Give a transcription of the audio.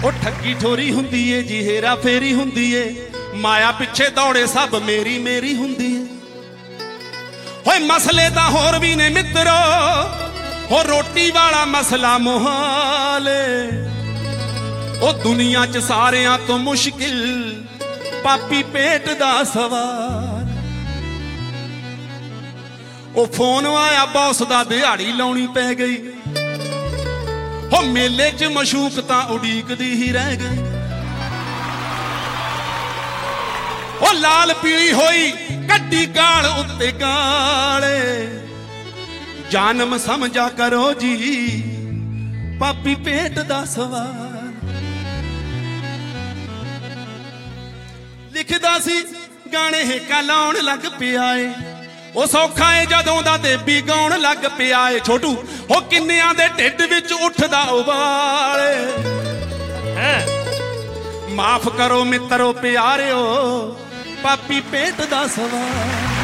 ਉਹ ਠੱਗੀ ਠੋਰੀ ਹੁੰਦੀ ਏ ਜੀ, ਹੇਰਾ ਫੇਰੀ ਹੁੰਦੀ ਏ, ਮਾਇਆ ਪਿੱਛੇ ਦੌੜੇ ਸਭ ਮੇਰੀ ਮੇਰੀ ਹੁੰਦੀ ਏ। ਹੋਏ ਮਸਲੇ ਤਾਂ ਹੋਰ ਵੀ ਨੇ ਮਿੱਤਰੋ, ਹੋ ਰੋਟੀ ਵਾਲਾ ਮਸਲਾ ਮੁਹਾਲ ਏ। ਉਹ ਦੁਨੀਆ 'ਚ ਸਾਰਿਆਂ ਤੋਂ ਮੁਸ਼ਕਿਲ ਪਾਪੀ ਪੇਟ ਦਾ ਸਵਾਲ। ਉਹ ਫੋਨ ਆਇਆ ਬੌਸ ਦਾ, ਦਿਹਾੜੀ ਲਾਉਣੀ ਪੈ ਗਈ। ਹੋ ਮੇਲੇ 'ਚ ਮਸ਼ੂਕ ਤਾਂ ਉਡੀਕਦੀ ਹੀ ਰਹਿ ਗਈ। ਉਹ ਲਾਲ ਪੀਲੀ ਹੋਈ ਕੱਢੀ ਗਾਲ ਉੱਤੇ ਗਾਲੇ, ਜਾਨਮ ਸਮਝਾ ਕਰੋ ਜੀ ਪਾਪੀ ਪੇਟ ਦਾ ਸਵਾਲ। ਲਿਖਦਾ ਸੀ ਗਾਣੇ ਹੇਕਾ ਲਾਉਣ ਲੱਗ ਪਿਆ ਏ, ਉਹ ਸੌਖਾ ਏ ਜਦੋਂ ਦਾ ਦੇਬੀ ਗਾਉਣ ਲੱਗ ਪਿਆ ਏ। ਛੋਟੂ ਉਹ ਕਿੰਨਿਆਂ ਦੇ ਢਿੱਡ ਵਿੱਚ ਉੱਠਦਾ ਉਬਾਲ ਏ। ਮਾਫ ਕਰੋ ਮਿੱਤਰੋ ਪਿਆਰਿਓ, ਪਾਪੀ ਪੇਟ ਦਾ ਸਵਾਲ।